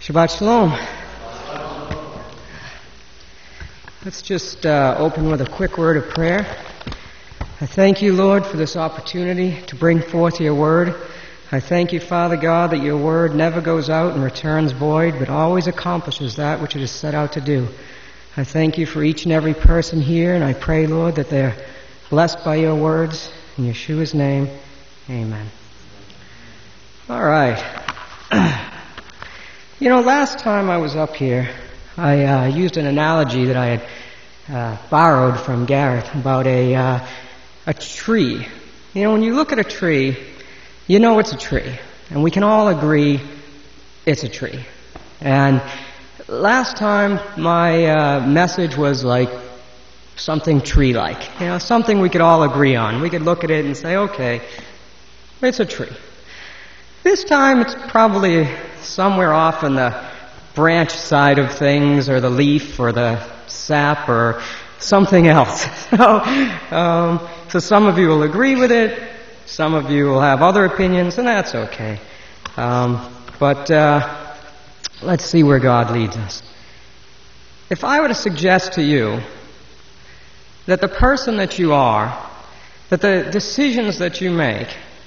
Shabbat Shalom. Let's just open with a quick word of prayer. I thank you, Lord, for this opportunity to bring forth your word. I thank you, Father God, that your word never goes out and returns void, but always accomplishes that which it is set out to do. I thank you for each and every person here, and I pray, Lord, that they're blessed by your words. In Yeshua's name, amen. All right. Last time I was up here, I used an analogy that I had borrowed from Garrett about a tree. When you look at a tree, you know it's a tree. And we can all agree it's a tree. And last time my message was like something tree-like. Something we could all agree on. We could look at it and say, okay, it's a tree. This time it's probably somewhere off in the branch side of things, or the leaf, or the sap, or something else. So some of you will agree with it, some of you will have other opinions, and that's okay. But let's see where God leads us. If I were to suggest to you that the person that you are, that the decisions that you make,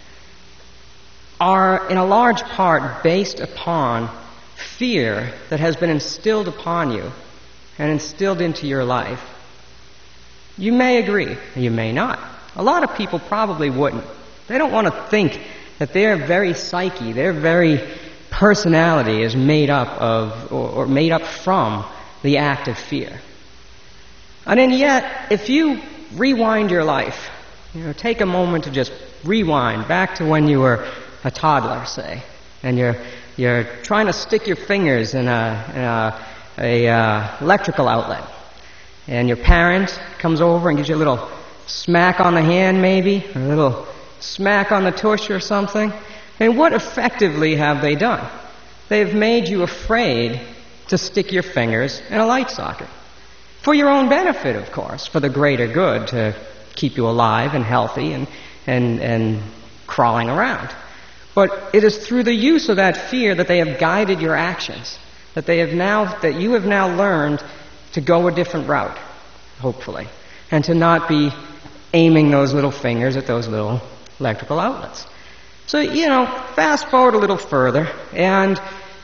are in a large part based upon fear that has been instilled upon you and instilled into your life, you may agree, you may not. A lot of people probably wouldn't. They don't want to think that their very psyche, their very personality is made up of or made up from the act of fear. And then yet, if you rewind your life, take a moment to just rewind back to when you were a toddler, say, and you're trying to stick your fingers in a electrical outlet, and your parent comes over and gives you a little smack on the hand, maybe, or a little smack on the tush or something. And what effectively have they done? They've made you afraid to stick your fingers in a light socket. For your own benefit, of course, for the greater good, to keep you alive and healthy and crawling around. But it is through the use of that fear that they have guided your actions, that you have now learned to go a different route, hopefully, and to not be aiming those little fingers at those little electrical outlets. So, fast forward a little further, and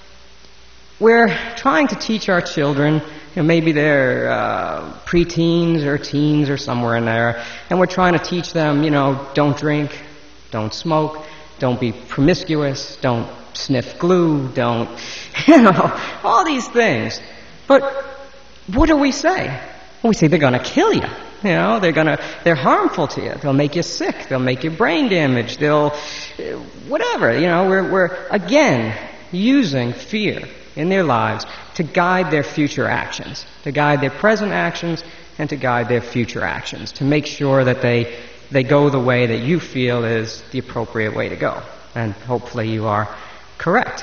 we're trying to teach our children, maybe they're preteens or teens or somewhere in there, and we're trying to teach them, don't drink, don't smoke, don't be promiscuous, don't sniff glue, don't, all these things. But what do we say? We say they're going to kill you. They're harmful to you. They'll make you sick. They'll make you brain damage. They'll, whatever. We're again using fear in their lives to guide their future actions, to guide their present actions, and to guide their future actions, to make sure that they go the way that you feel is the appropriate way to go. And hopefully you are correct.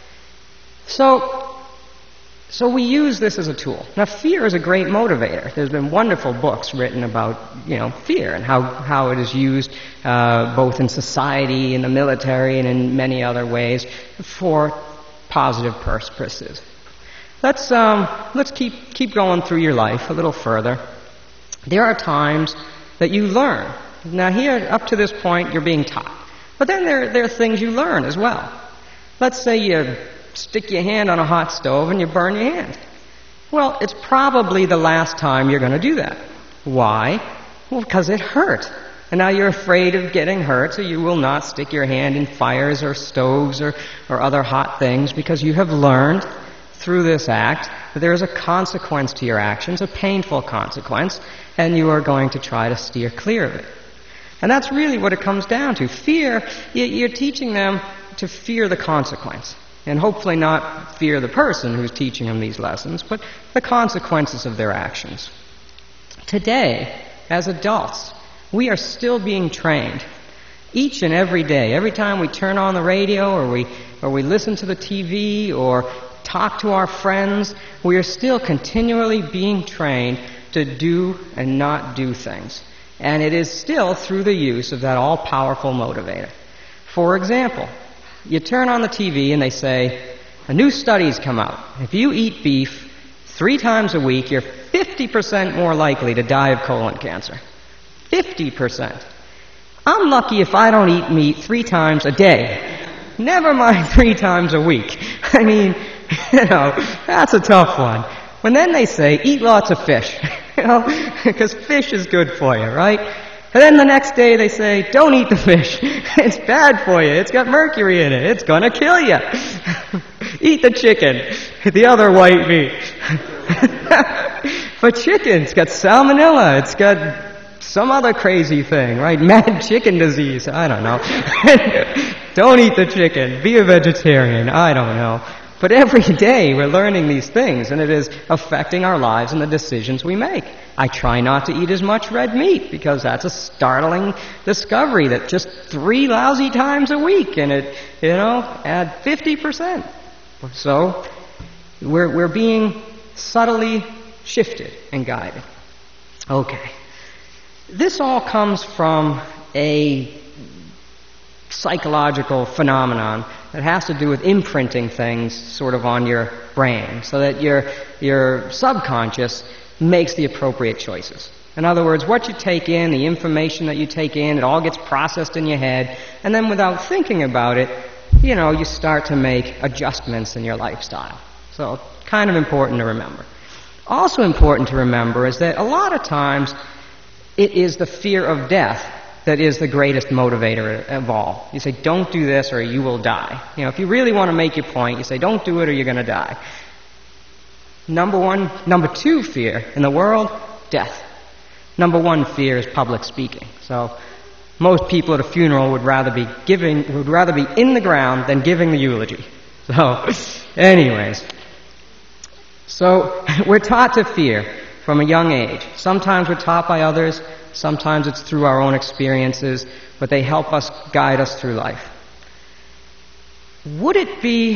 So we use this as a tool. Now, fear is a great motivator. There's been wonderful books written about, fear and how it is used both in society, in the military, and in many other ways for positive purposes. Let's keep going through your life a little further. There are times that you learn. Now here, up to this point, you're being taught. But then there are things you learn as well. Let's say you stick your hand on a hot stove and you burn your hand. Well, it's probably the last time you're going to do that. Why? Well, because it hurt. And now you're afraid of getting hurt, so you will not stick your hand in fires or stoves or other hot things, because you have learned through this act that there is a consequence to your actions, a painful consequence, and you are going to try to steer clear of it. And that's really what it comes down to. Fear, you're teaching them to fear the consequence. And hopefully not fear the person who's teaching them these lessons, but the consequences of their actions. Today, as adults, we are still being trained. Each and every day, every time we turn on the radio or we listen to the TV or talk to our friends, we are still continually being trained to do and not do things. And it is still through the use of that all-powerful motivator. For example, you turn on the TV and they say, A new study's come out. If you eat beef 3 times a week, you're 50% more likely to die of colon cancer. 50%. I'm lucky if I don't eat meat 3 times a day. Never mind 3 times a week. I mean, that's a tough one. When then they say, eat lots of fish, because fish is good for you, right? And then the next day they say, don't eat the fish. It's bad for you. It's got mercury in it. It's gonna kill you. Eat the chicken, the other white meat. But chicken's got salmonella. It's got some other crazy thing, right? Mad chicken disease. I don't know. Don't eat the chicken. Be a vegetarian. I don't know. But every day we're learning these things, and it is affecting our lives and the decisions we make. I try not to eat as much red meat because that's a startling discovery that just 3 lousy times a week, and it, add 50%. So we're being subtly shifted and guided. Okay. This all comes from a psychological phenomenon that has to do with imprinting things sort of on your brain so that your subconscious makes the appropriate choices. In other words, what you take in, the information that you take in, it all gets processed in your head, and then without thinking about it, you start to make adjustments in your lifestyle. So, kind of important to remember. Also important to remember is that a lot of times it is the fear of death that is the greatest motivator of all. You say, don't do this or you will die. If you really want to make your point, you say, don't do it or you're going to die. Number 2 fear in the world, death. Number 1 fear is public speaking. So most people at a funeral would rather be in the ground than giving the eulogy. So, anyways. So, we're taught to fear from a young age. Sometimes we're taught by others, sometimes it's through our own experiences, but they help us guide us through life. Would it be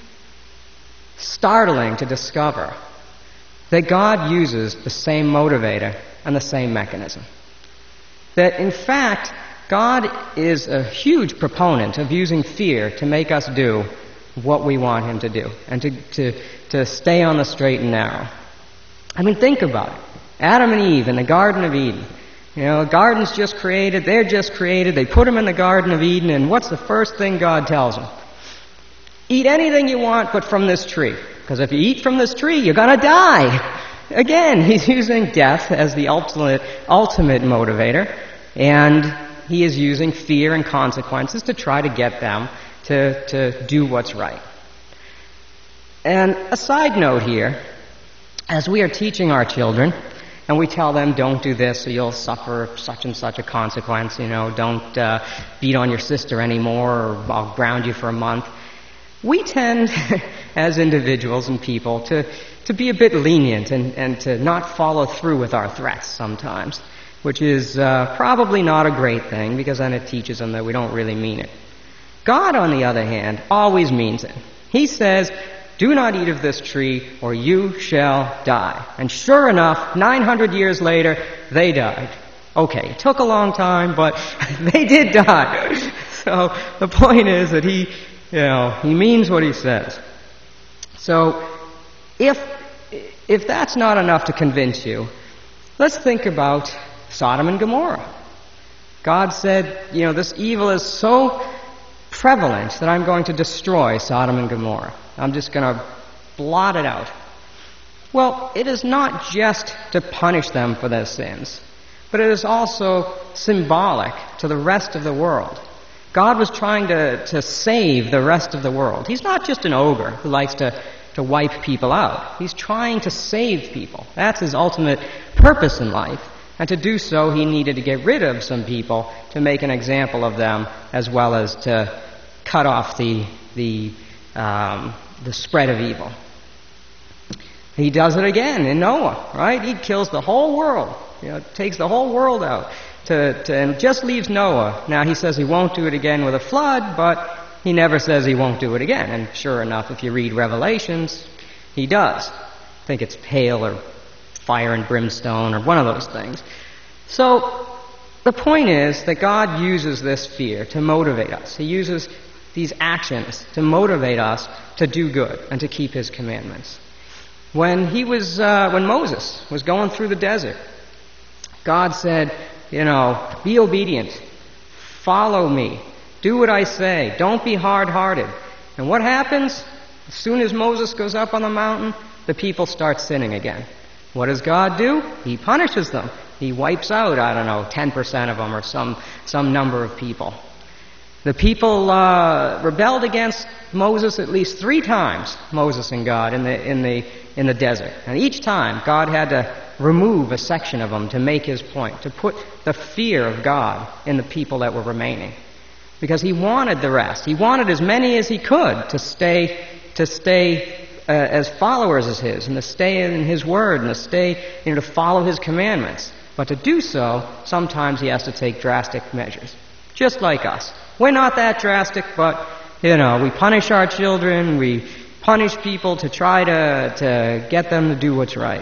startling to discover that God uses the same motivator and the same mechanism? That in fact, God is a huge proponent of using fear to make us do what we want Him to do and to stay on the straight and narrow. I mean, think about it. Adam and Eve in the Garden of Eden. The garden's just created, they're just created, they put them in the Garden of Eden, and what's the first thing God tells them? Eat anything you want but from this tree. Because if you eat from this tree, you're gonna die. Again, He's using death as the ultimate motivator, and He is using fear and consequences to try to get them to do what's right. And a side note here, as we are teaching our children, and we tell them, don't do this or you'll suffer such and such a consequence, don't beat on your sister anymore or I'll ground you for a month. We tend, as individuals and people, to be a bit lenient and to not follow through with our threats sometimes, which is probably not a great thing because then it teaches them that we don't really mean it. God, on the other hand, always means it. He says, do not eat of this tree or you shall die. And sure enough, 900 years later, they died. Okay, it took a long time, but they did die. So the point is that He means what He says. So if that's not enough to convince you, let's think about Sodom and Gomorrah. God said, this evil is so prevalent that I'm going to destroy Sodom and Gomorrah. I'm just going to blot it out. Well, it is not just to punish them for their sins, but it is also symbolic to the rest of the world. God was trying to save the rest of the world. He's not just an ogre who likes to wipe people out. He's trying to save people. That's His ultimate purpose in life. And to do so, He needed to get rid of some people to make an example of them, as well as to cut off the spread of evil. He does it again in Noah, right? He kills the whole world, takes the whole world out and just leaves Noah. Now he says he won't do it again with a flood, but he never says he won't do it again. And sure enough, if you read Revelations, he does. I think it's hail or fire and brimstone or one of those things. So the point is that God uses this fear to motivate us. He uses these actions to motivate us to do good and to keep His commandments. When Moses was going through the desert, God said, be obedient, follow me, do what I say, don't be hard-hearted. And what happens? As soon as Moses goes up on the mountain, the people start sinning again. What does God do? He punishes them. He wipes out, 10% of them or some number of people. The people rebelled against Moses at least 3 times, Moses and God, in the desert. And each time, God had to remove a section of them to make His point, to put the fear of God in the people that were remaining. Because He wanted the rest. He wanted as many as He could to stay as followers as His, and to stay in His Word, and to stay, to follow His commandments. But to do so, sometimes He has to take drastic measures. Just like us. We're not that drastic, but, we punish our children, we punish people to try to get them to do what's right.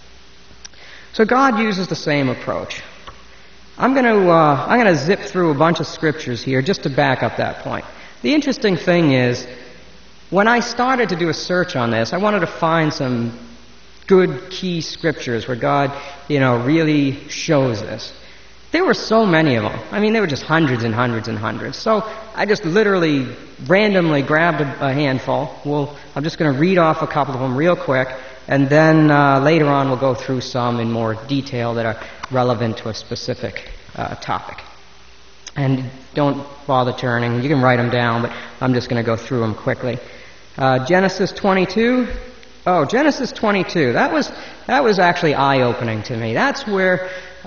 So God uses the same approach. I'm going to zip through a bunch of scriptures here just to back up that point. The interesting thing is, when I started to do a search on this, I wanted to find some good key scriptures where God, really shows this. There were so many of them. There were just hundreds and hundreds and hundreds. So I just literally randomly grabbed a handful. I'm just going to read off a couple of them real quick, and then later on we'll go through some in more detail that are relevant to a specific topic. And don't bother turning. You can write them down, but I'm just going to go through them quickly. Genesis 22. Oh, Genesis 22. That was actually eye-opening to me. That's where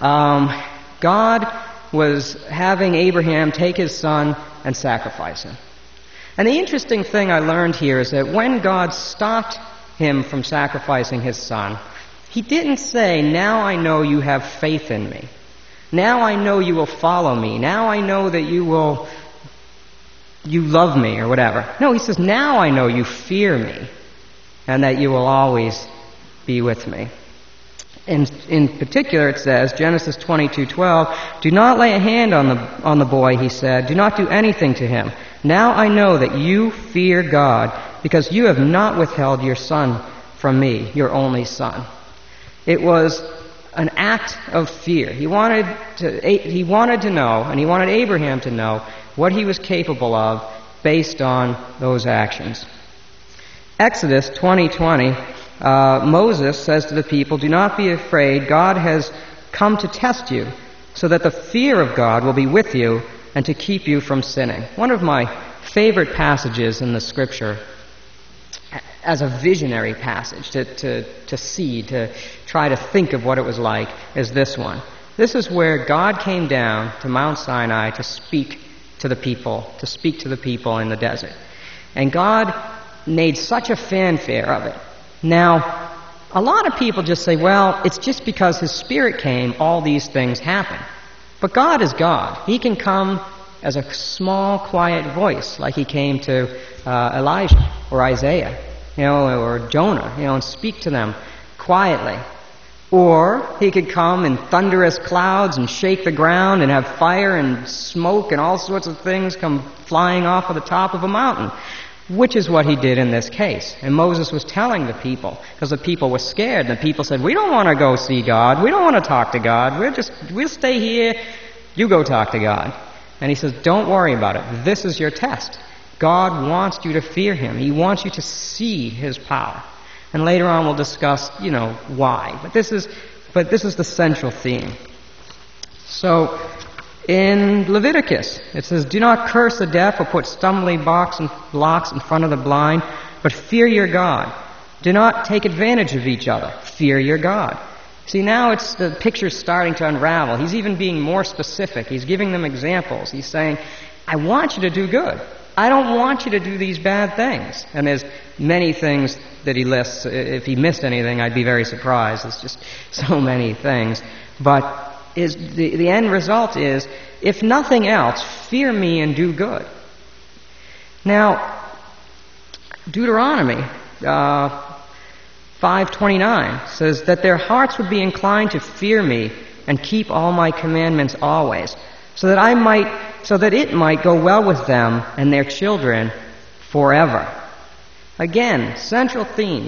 God was having Abraham take his son and sacrifice him. And the interesting thing I learned here is that when God stopped him from sacrificing his son, He didn't say, now I know you have faith in me. Now I know you will follow me. Now I know that you love me or whatever. No, He says, now I know you fear me and that you will always be with me. In particular, it says, Genesis 22:12, do not lay a hand on the boy, He said. Do not do anything to him. Now I know that you fear God, because you have not withheld your son from me, your only son. It was an act of fear. He wanted to know, and he wanted Abraham to know what he was capable of based on those actions. Exodus 20:20, Moses says to the people, do not be afraid. God has come to test you, so that the fear of God will be with you and to keep you from sinning. One of my favorite passages in the Scripture, as a visionary passage to see, to try to think of what it was like, is this one. This is where God came down to Mount Sinai to speak to the people in the desert. And God made such a fanfare of it. Now, a lot of people just say, well, it's just because His Spirit came, all these things happen. But God is God. He can come as a small, quiet voice, like He came to Elijah or Isaiah, or Jonah, and speak to them quietly. Or He could come in thunderous clouds and shake the ground and have fire and smoke and all sorts of things come flying off of the top of a mountain, which is what He did in this case. And Moses was telling the people, because the people were scared. And the people said, we don't want to go see God. We don't want to talk to God. We'll stay here. You go talk to God. And He says, don't worry about it. This is your test. God wants you to fear Him. He wants you to see His power. And later on we'll discuss, why. But this is the central theme. So, in Leviticus, it says, do not curse the deaf or put stumbling blocks in front of the blind, but fear your God. Do not take advantage of each other. Fear your God. See, now the picture's starting to unravel. He's even being more specific. He's giving them examples. He's saying, I want you to do good. I don't want you to do these bad things. And there's many things that He lists. If He missed anything, I'd be very surprised. It's just so many things. But the end result is, if nothing else, fear me and do good. Now, Deuteronomy 5:29 says that their hearts would be inclined to fear me and keep all my commandments always, so that I might so that it might go well with them and their children forever. Again, central theme.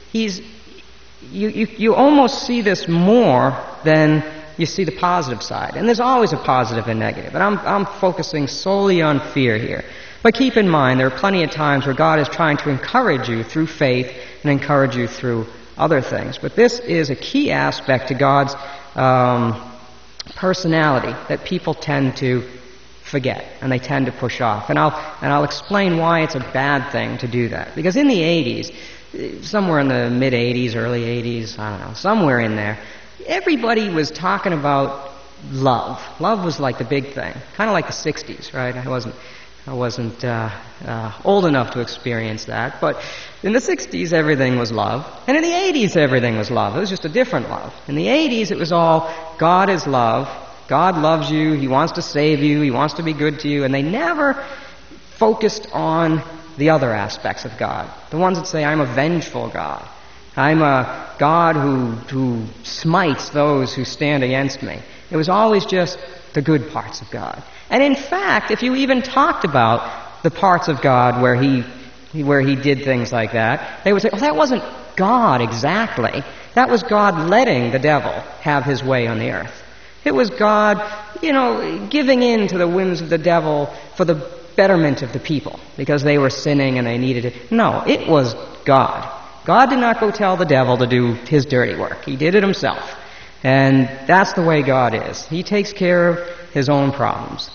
You almost see this more than you see the positive side. And there's always a positive and negative. And I'm focusing solely on fear here. But keep in mind, there are plenty of times where God is trying to encourage you through faith and encourage you through other things. But this is a key aspect to God's personality that people tend to forget and they tend to push off. And I'll explain why it's a bad thing to do that. Because in the 80s, somewhere in the mid-80s, early 80s, I don't know, somewhere in there, everybody was talking about love. Love was like the big thing, kind of like the 60s, right? I wasn't old enough to experience that, but in the 60s everything was love, and in the 80s everything was love. It was just a different love. In the 80s it was all God is love, God loves you, He wants to save you, He wants to be good to you, and they never focused on the other aspects of God. The ones that say, I'm a vengeful God. I'm a God who smites those who stand against me. It was always just the good parts of God. And in fact, if you even talked about the parts of God where He did things like that, they would say, oh, that wasn't God exactly. That was God letting the devil have his way on the earth. It was God, giving in to the whims of the devil for the betterment of the people, because they were sinning and they needed it. No, it was God. God did not go tell the devil to do his dirty work. He did it himself. And that's the way God is. He takes care of His own problems.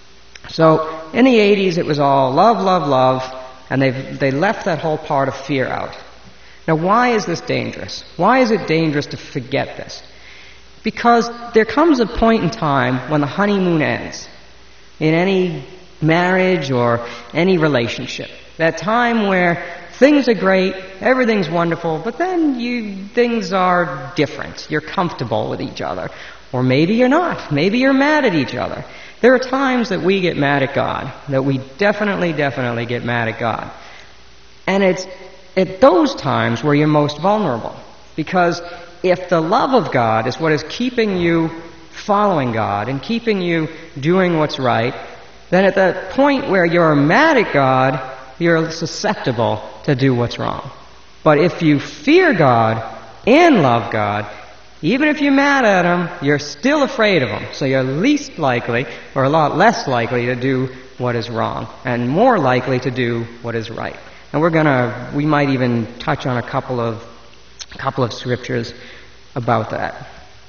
So in the 80s it was all love, love, love, and they left that whole part of fear out. Now why is this dangerous? Why is it dangerous to forget this? Because there comes a point in time when the honeymoon ends in any marriage or any relationship. That time where things are great, everything's wonderful, but then things are different. You're comfortable with each other. Or maybe you're not. Maybe you're mad at each other. There are times that we get mad at God, that we definitely get mad at God. And it's at those times where you're most vulnerable. Because if the love of God is what is keeping you following God and keeping you doing what's right, then at the point where you're mad at God, you're susceptible to do what's wrong. But if you fear God and love God, even if you're mad at Him, you're still afraid of Him. So you're least likely, or a lot less likely, to do what is wrong, and more likely to do what is right. And we might even touch on a couple of scriptures about that.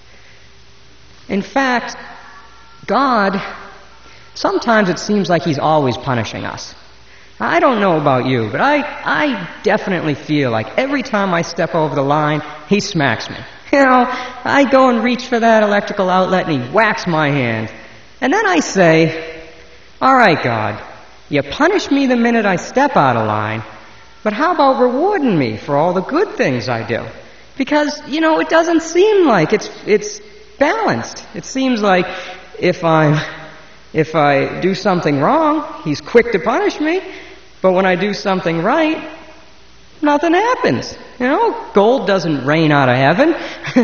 In fact, God, sometimes it seems like He's always punishing us. I don't know about you, but I definitely feel like every time I step over the line, He smacks me. I go and reach for that electrical outlet and He whacks my hand. And then I say, all right, God, you punish me the minute I step out of line, but how about rewarding me for all the good things I do? Because, it doesn't seem like it's balanced. It seems like if I do something wrong, He's quick to punish me, but when I do something right, nothing happens. Gold doesn't rain out of heaven.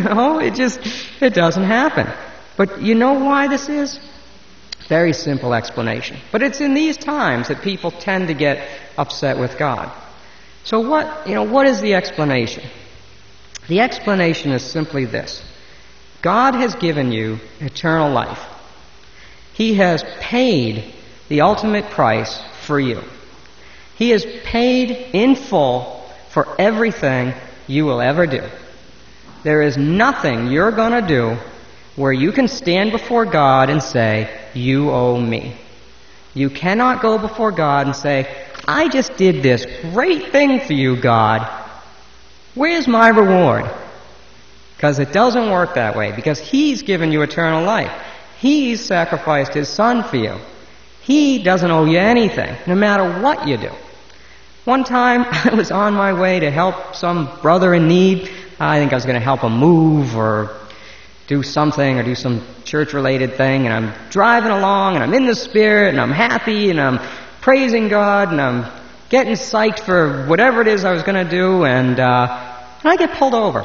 It doesn't happen. But you know why this is? Very simple explanation. But it's in these times that people tend to get upset with God. So what is the explanation? The explanation is simply this. God has given you eternal life. He has paid the ultimate price for you. He has paid in full for everything you will ever do. There is nothing you're going to do where you can stand before God and say, you owe me. You cannot go before God and say, I just did this great thing for you, God. Where's my reward? Because it doesn't work that way. Because He's given you eternal life. He's sacrificed His Son for you. He doesn't owe you anything, no matter what you do. One time, I was on my way to help some brother in need. I think I was going to help him move or do something or do some church-related thing. And I'm driving along, and I'm in the Spirit, and I'm happy, and I'm praising God, and I'm getting psyched for whatever it is I was going to do, and I get pulled over.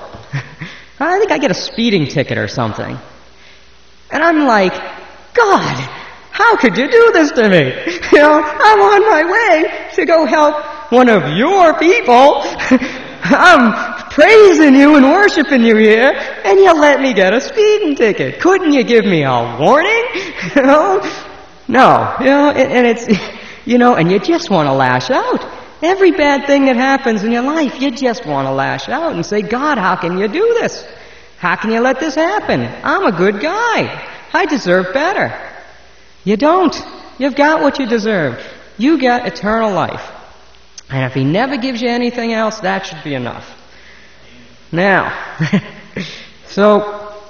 I think I get a speeding ticket or something. And I'm like, God, How could you do this to me? I'm on my way to go help one of your people. I'm praising you and worshiping you here, and you let me get a speeding ticket. Couldn't you give me a warning? No. And it's, and you just want to lash out. Every bad thing that happens in your life, you just want to lash out and say, God, how can you do this? How can you let this happen? I'm a good guy. I deserve better. You don't. You've got what you deserve. You got eternal life. And if He never gives you anything else, that should be enough. Now, so,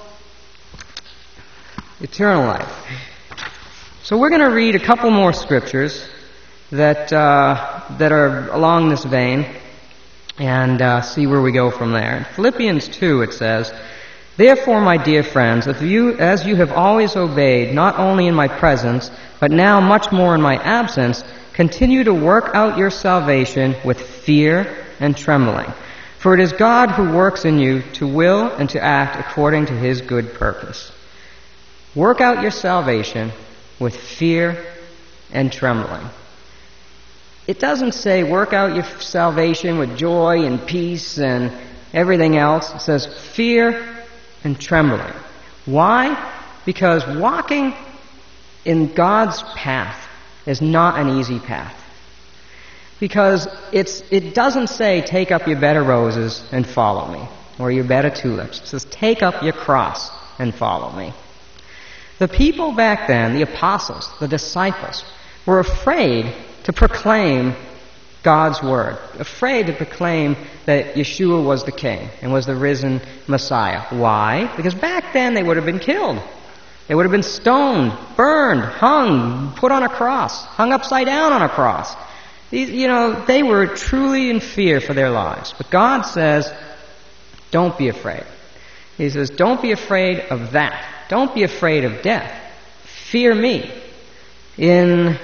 eternal life. So we're going to read a couple more scriptures that are along this vein and see where we go from there. In Philippians 2 it says, "Therefore, my dear friends, as you have always obeyed, not only in my presence, but now much more in my absence, continue to work out your salvation with fear and trembling. For it is God who works in you to will and to act according to His good purpose." Work out your salvation with fear and trembling. It doesn't say work out your salvation with joy and peace and everything else. It says fear and trembling. Why? Because walking in God's path is not an easy path. Because it doesn't say take up your bed of roses and follow me, or your bed of tulips. It says take up your cross and follow me. The people back then, the apostles, the disciples, were afraid to proclaim God's word, afraid to proclaim that Yeshua was the King and was the risen Messiah. Why? Because back then they would have been killed. They would have been stoned, burned, hung, put on a cross, hung upside down on a cross. They were truly in fear for their lives. But God says, don't be afraid. He says, don't be afraid of that. Don't be afraid of death. Fear me. In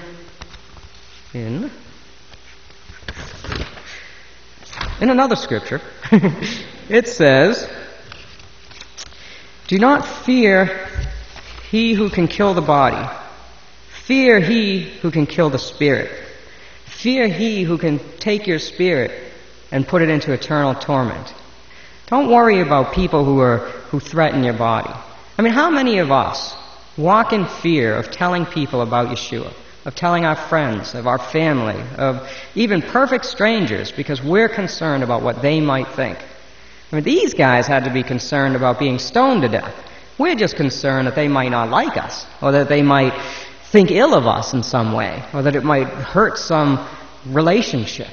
another scripture, it says, "Do not fear he who can kill the body. Fear he who can kill the spirit. Fear he who can take your spirit and put it into eternal torment." Don't worry about people who threaten your body. I mean, how many of us walk in fear of telling people about Yeshua, of telling our friends, of our family, of even perfect strangers, because we're concerned about what they might think? I mean, these guys had to be concerned about being stoned to death. We're just concerned that they might not like us, or that they might think ill of us in some way, or that it might hurt some relationship.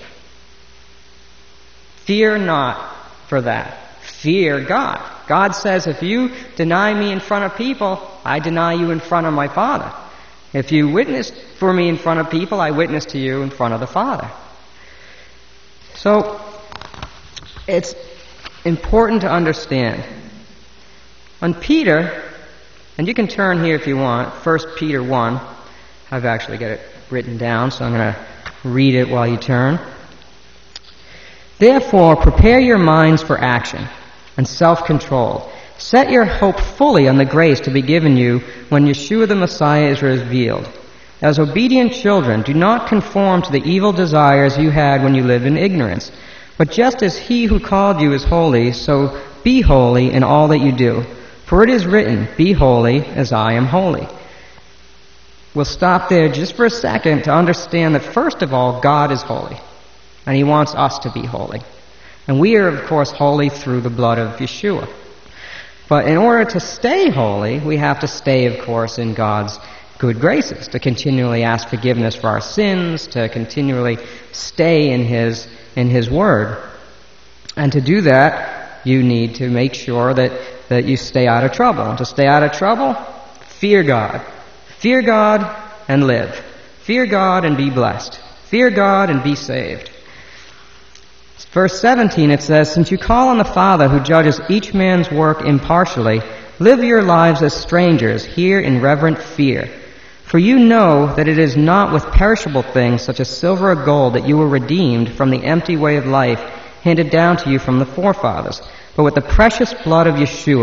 Fear not for that. Fear God. God says, if you deny me in front of people, I deny you in front of my Father. If you witness for me in front of people, I witness to you in front of the Father. So, it's important to understand. On Peter, and you can turn here if you want, 1 Peter 1. I've actually got it written down, so I'm going to read it while you turn. "Therefore, prepare your minds for action and self-control. Set your hope fully on the grace to be given you when Yeshua the Messiah is revealed. As obedient children, do not conform to the evil desires you had when you lived in ignorance. But just as He who called you is holy, so be holy in all that you do. For it is written, 'Be holy as I am holy.'" We'll stop there just for a second to understand that, first of all, God is holy. And He wants us to be holy. And we are, of course, holy through the blood of Yeshua. But in order to stay holy, we have to stay, of course, in God's good graces, to continually ask forgiveness for our sins, to continually stay in His Word. And to do that, you need to make sure that you stay out of trouble. And to stay out of trouble, fear God. Fear God and live. Fear God and be blessed. Fear God and be saved. Verse 17, it says, "Since you call on the Father who judges each man's work impartially, live your lives as strangers here in reverent fear. For you know that it is not with perishable things such as silver or gold that you were redeemed from the empty way of life handed down to you from the forefathers, but with the precious blood of Yeshua,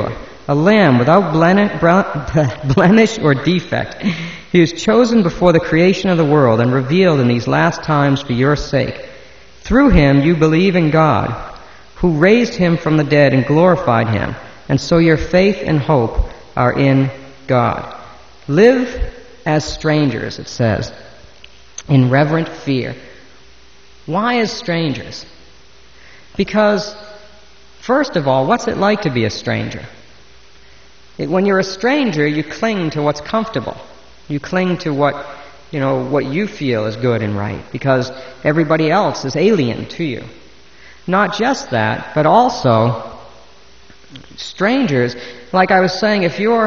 a lamb without blemish or defect. He was chosen before the creation of the world and revealed in these last times for your sake. Through him you believe in God, who raised him from the dead and glorified him, and so your faith and hope are in God. Live as strangers, it says, in reverent fear. Why as strangers? Because, first of all, what's it like to be a stranger? When you're a stranger, you cling to what's comfortable. You cling to what you feel is good and right, because everybody else is alien to you. Not just that, but also strangers. Like I was saying, if you're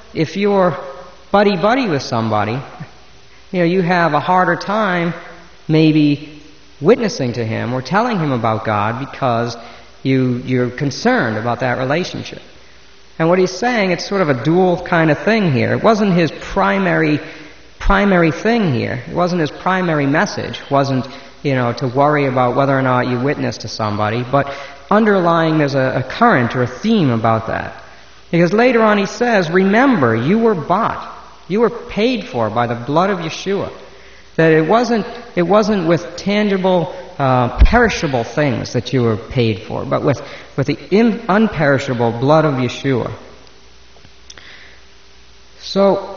buddy with somebody, you have a harder time maybe witnessing to him or telling him about God because you're concerned about that relationship. And what he's saying, it's sort of a dual kind of thing here. It wasn't his primary thing here. It wasn't his primary message. It wasn't, to worry about whether or not you witness to somebody. But underlying, there's a current or a theme about that. Because later on he says, remember, you were bought. You were paid for by the blood of Yeshua. That it wasn't with tangible, perishable things that you were paid for, but with the unperishable blood of Yeshua. So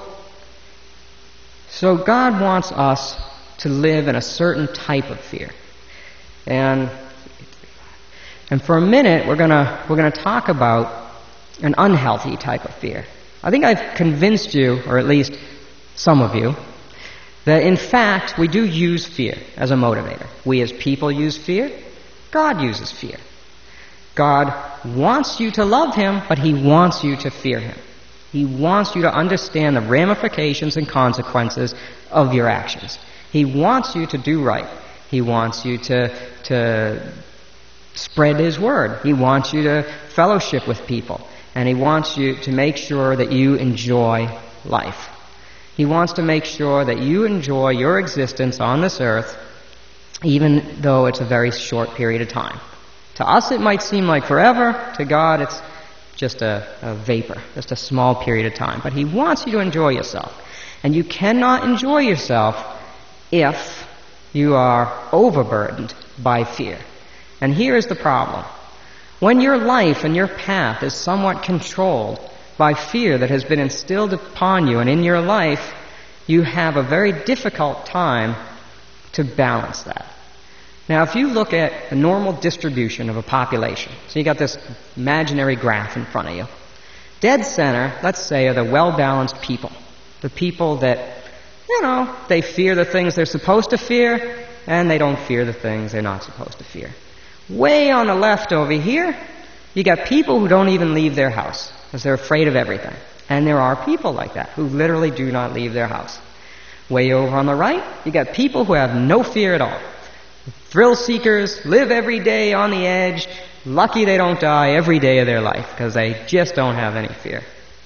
God wants us to live in a certain type of fear. And for a minute we're gonna talk about an unhealthy type of fear. I think I've convinced you, or at least some of you, that in fact we do use fear as a motivator. We as people use fear. God uses fear. God wants you to love him, but he wants you to fear him. He wants you to understand the ramifications and consequences of your actions. He wants you to do right. He wants you to spread his word. He wants you to fellowship with people. And he wants you to make sure that you enjoy life. He wants to make sure that you enjoy your existence on this earth, even though it's a very short period of time. To us it might seem like forever. To God it's just a vapor, just a small period of time. But he wants you to enjoy yourself. And you cannot enjoy yourself if you are overburdened by fear. And here is the problem. When your life and your path is somewhat controlled by fear that has been instilled upon you and in your life, you have a very difficult time to balance that. Now, if you look at a normal distribution of a population, so you got this imaginary graph in front of you, dead center, let's say, are the well-balanced people. The people that, they fear the things they're supposed to fear, and they don't fear the things they're not supposed to fear. Way on the left over here, you got people who don't even leave their house because they're afraid of everything. And there are people like that who literally do not leave their house. Way over on the right, you got people who have no fear at all. Thrill seekers, live every day on the edge, lucky they don't die every day of their life because they just don't have any fear.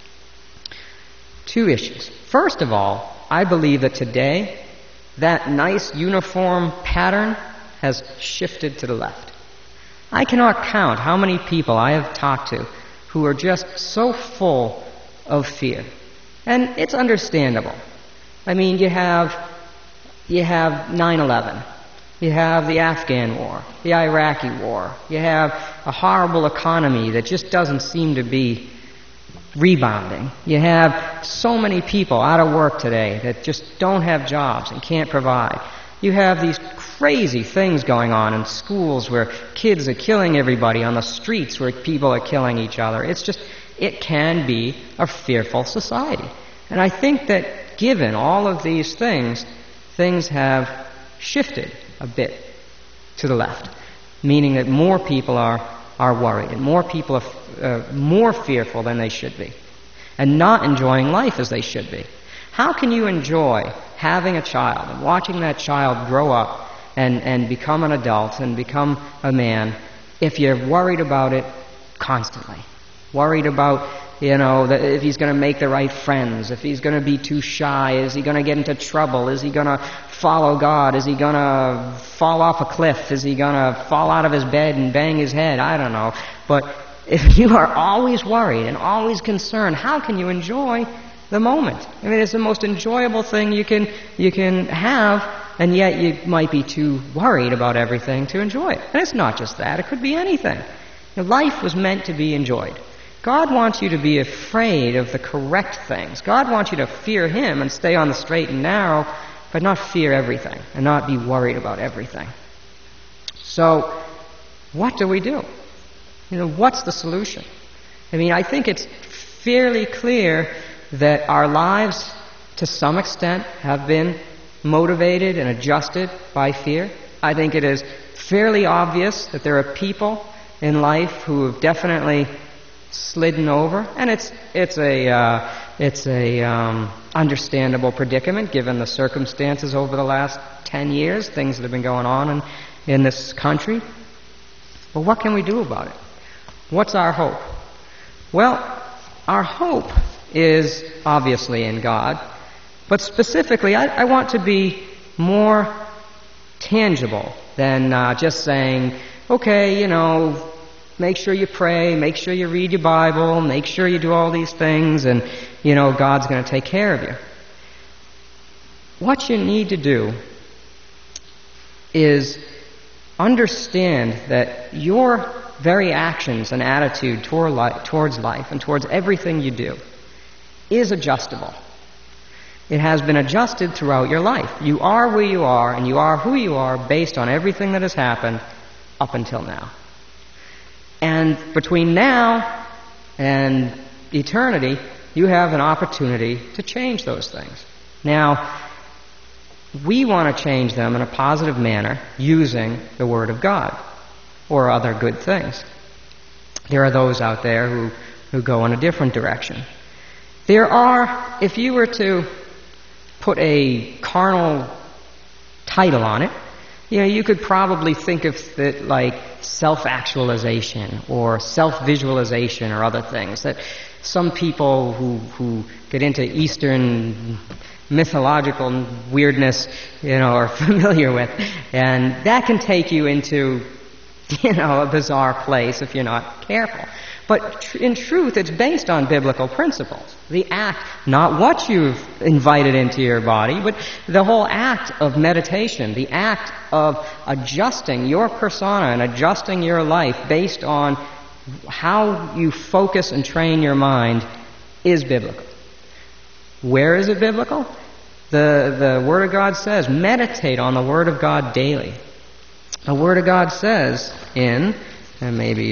Two issues. First of all, I believe that today that nice uniform pattern has shifted to the left. I cannot count how many people I have talked to who are just so full of fear. And it's understandable. I mean, you have 9/11. You have the Afghan war, the Iraqi war. You have a horrible economy that just doesn't seem to be rebounding. You have so many people out of work today that just don't have jobs and can't provide. You have these crazy things going on in schools where kids are killing everybody, on the streets where people are killing each other. It can be a fearful society. And I think that given all of these things have shifted a bit to the left, meaning that more people are worried and more people are more fearful than they should be and not enjoying life as they should be. How can you enjoy having a child and watching that child grow up and become an adult and become a man if you're worried about it constantly? Worried about, that if he's going to make the right friends, if he's going to be too shy, is he going to get into trouble, is he going to follow God, is he going to fall off a cliff, is he going to fall out of his bed and bang his head? I don't know. But if you are always worried and always concerned, how can you enjoy the moment? I mean, it's the most enjoyable thing you can have, and yet you might be too worried about everything to enjoy it. And it's not just that. It could be anything. Life was meant to be enjoyed. God wants you to be afraid of the correct things. God wants you to fear Him and stay on the straight and narrow, but not fear everything and not be worried about everything. So, what do we do? What's the solution? I mean, I think it's fairly clear that our lives, to some extent, have been motivated and adjusted by fear. I think it is fairly obvious that there are people in life who have definitely slidden over, and it's a understandable predicament given the circumstances over the last 10 years, things that have been going on in this country. But what can we do about it? What's our hope? Well, our hope is obviously in God, but specifically, I want to be more tangible than just saying, okay, make sure you pray, make sure you read your Bible, make sure you do all these things, and, God's going to take care of you. What you need to do is understand that your very actions and attitude towards life and towards everything you do is adjustable. It has been adjusted throughout your life. You are where you are, and you are who you are based on everything that has happened up until now. And between now and eternity, you have an opportunity to change those things. Now, we want to change them in a positive manner using the Word of God or other good things. There are those out there who go in a different direction. There are, if you were to put a carnal title on it, you could probably think of it like self-actualization or self-visualization or other things that some people who get into Eastern mythological weirdness, are familiar with. And that can take you into, a bizarre place if you're not careful. But in truth, it's based on biblical principles. The act, not what you've invited into your body, but the whole act of meditation, the act of adjusting your persona and adjusting your life based on how you focus and train your mind is biblical. Where is it biblical? The Word of God says, meditate on the Word of God daily. The Word of God says in, and maybe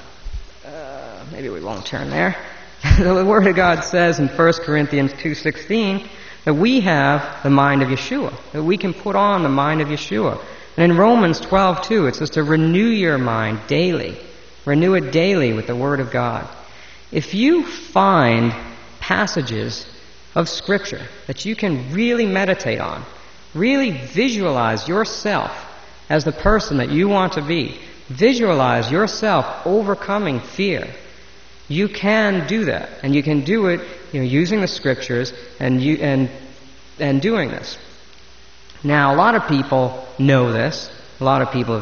we won't turn there. The Word of God says in 1 Corinthians 2:16 that we have the mind of Yeshua, that we can put on the mind of Yeshua. And in Romans 12:2 it says to renew your mind daily. Renew it daily with the Word of God. If you find passages of Scripture that you can really meditate on, really visualize yourself as the person that you want to be, visualize yourself overcoming fear, you can do that, and you can do it, using the Scriptures and doing this. Now, a lot of people know this. A lot of people,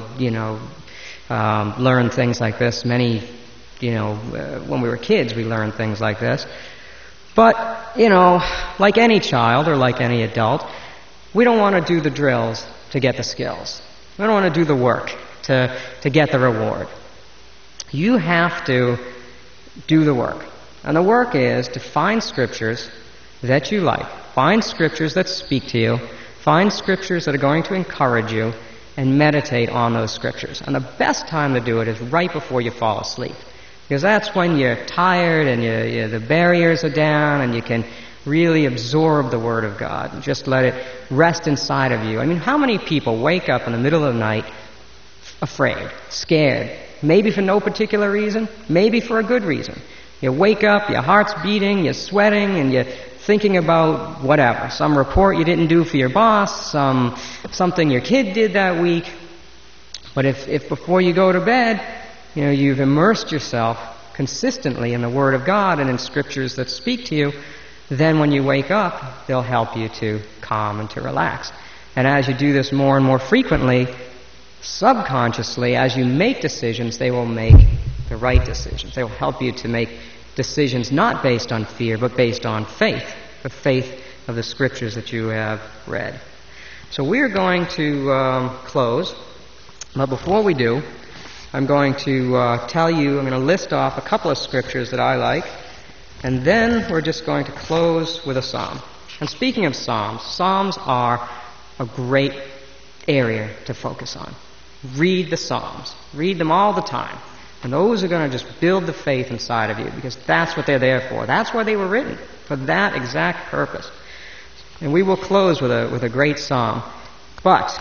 learn things like this. Many, when we were kids, we learned things like this. But, like any child or like any adult, we don't want to do the drills to get the skills. We don't want to do the work to get the reward. You have to do the work. And the work is to find Scriptures that you like. Find Scriptures that speak to you. Find Scriptures that are going to encourage you, and meditate on those Scriptures. And the best time to do it is right before you fall asleep. Because that's when you're tired and the barriers are down and you can really absorb the Word of God and just let it rest inside of you. I mean, how many people wake up in the middle of the night afraid, scared, maybe for no particular reason, maybe for a good reason? You wake up, your heart's beating, you're sweating, and you're thinking about whatever, some report you didn't do for your boss, something your kid did that week. But if before you go to bed, you've immersed yourself consistently in the Word of God and in Scriptures that speak to you, then when you wake up, they'll help you to calm and to relax. And as you do this more and more frequently, subconsciously, as you make decisions, they will make the right decisions. They will help you to make decisions not based on fear, but based on faith, the faith of the scriptures that you have read. So we're going to close, but before we do, I'm going to I'm going to list off a couple of scriptures that I like, and then we're just going to close with a psalm. And speaking of psalms, psalms are a great area to focus on. Read the psalms. Read them all the time. And those are going to just build the faith inside of you, because that's what they're there for. That's why they were written, for that exact purpose. And we will close with a great psalm. But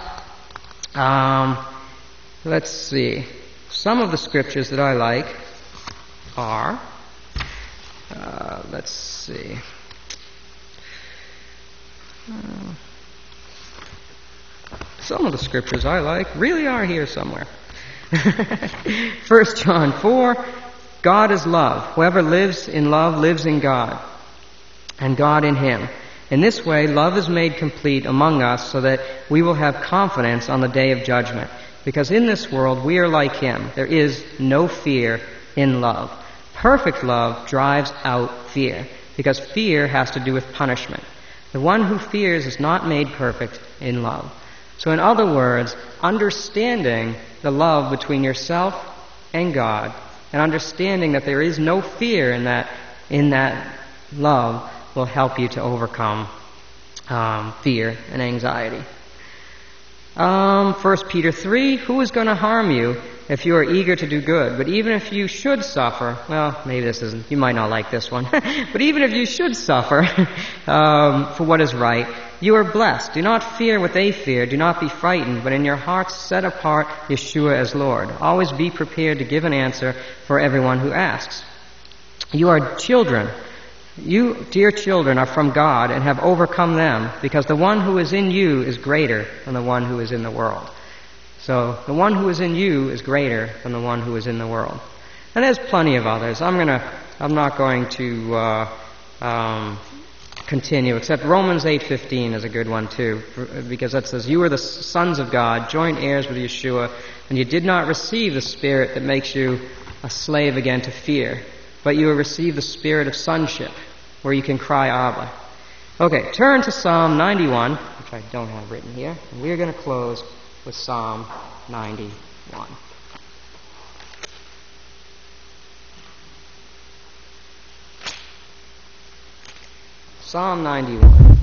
let's see. Some of the scriptures that I like are, let's see. Some of the scriptures I like really are here somewhere. 1 John 4, God is love. Whoever lives in love lives in God, and God in him. In this way, love is made complete among us so that we will have confidence on the day of judgment. Because in this world, we are like him. There is no fear in love. Perfect love drives out fear, because fear has to do with punishment. The one who fears is not made perfect in love. So in other words, understanding the love between yourself and God, and understanding that there is no fear in that love, will help you to overcome fear and anxiety. 1 Peter 3, who is going to harm you if you are eager to do good? But even if you should suffer, well, maybe this isn't, you might not like this one, but even if you should suffer for what is right, you are blessed. Do not fear what they fear. Do not be frightened, but in your hearts set apart Yeshua as Lord. Always be prepared to give an answer for everyone who asks. You are children. You, dear children, are from God and have overcome them, because the one who is in you is greater than the one who is in the world. So the one who is in you is greater than the one who is in the world. And there's plenty of others. I'm not going to continue, except Romans 8:15 is a good one too, because that says, "You are the sons of God, joint heirs with Yeshua, and you did not receive the spirit that makes you a slave again to fear, but you have received the spirit of sonship, where you can cry, Abba." Okay, turn to Psalm 91, which I don't have written here, and we're going to close with Psalm 91. Psalm 91.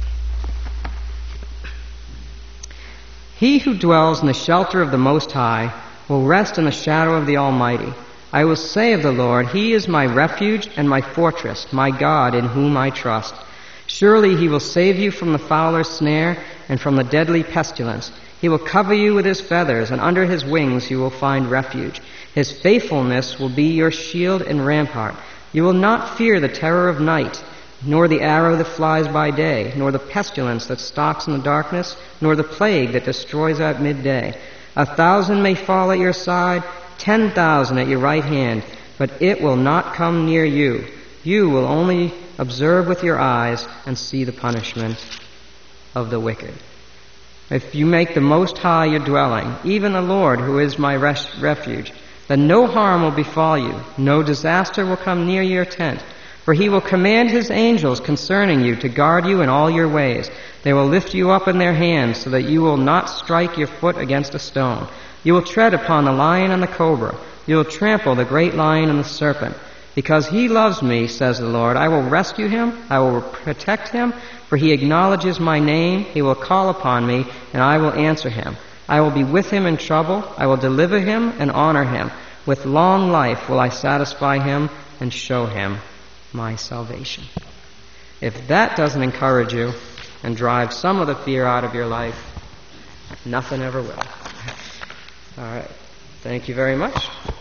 He who dwells in the shelter of the Most High will rest in the shadow of the Almighty. I will say of the Lord, He is my refuge and my fortress, my God in whom I trust. Surely He will save you from the fowler's snare and from the deadly pestilence. He will cover you with His feathers, and under His wings you will find refuge. His faithfulness will be your shield and rampart. You will not fear the terror of night, nor the arrow that flies by day, nor the pestilence that stalks in the darkness, nor the plague that destroys at midday. 1,000 may fall at your side, 10,000 at your right hand, but it will not come near you. You will only observe with your eyes and see the punishment of the wicked. If you make the Most High your dwelling, even the Lord who is my refuge, then no harm will befall you, no disaster will come near your tent. For He will command His angels concerning you to guard you in all your ways. They will lift you up in their hands so that you will not strike your foot against a stone. You will tread upon the lion and the cobra. You will trample the great lion and the serpent. Because He loves me, says the Lord, I will rescue him. I will protect him. For he acknowledges my name. He will call upon me, and I will answer him. I will be with him in trouble. I will deliver him and honor him. With long life will I satisfy him and show him my salvation. If that doesn't encourage you and drive some of the fear out of your life, nothing ever will. All right. Thank you very much.